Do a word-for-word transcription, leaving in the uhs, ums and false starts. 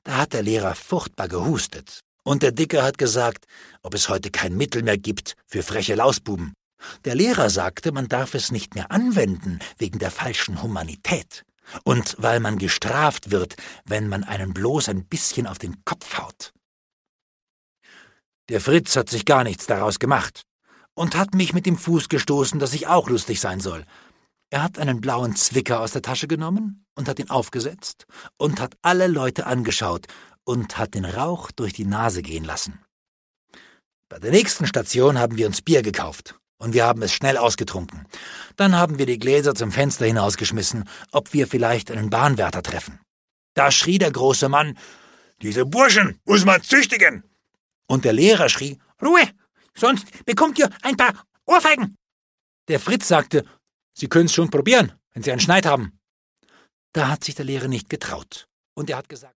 Da hat der Lehrer furchtbar gehustet. Und der Dicke hat gesagt, ob es heute kein Mittel mehr gibt für freche Lausbuben. Der Lehrer sagte, man darf es nicht mehr anwenden, wegen der falschen Humanität. Und weil man gestraft wird, wenn man einen bloß ein bisschen auf den Kopf haut. Der Fritz hat sich gar nichts daraus gemacht und hat mich mit dem Fuß gestoßen, dass ich auch lustig sein soll. Er hat einen blauen Zwicker aus der Tasche genommen und hat ihn aufgesetzt und hat alle Leute angeschaut und hat den Rauch durch die Nase gehen lassen. Bei der nächsten Station haben wir uns Bier gekauft und wir haben es schnell ausgetrunken. Dann haben wir die Gläser zum Fenster hinausgeschmissen, ob wir vielleicht einen Bahnwärter treffen. Da schrie der große Mann, »Diese Burschen muss man züchtigen!« Und der Lehrer schrie, »Ruhe, sonst bekommt ihr ein paar Ohrfeigen!« Der Fritz sagte, »Sie können's schon probieren, wenn Sie einen Schneid haben.« Da hat sich der Lehrer nicht getraut und er hat gesagt,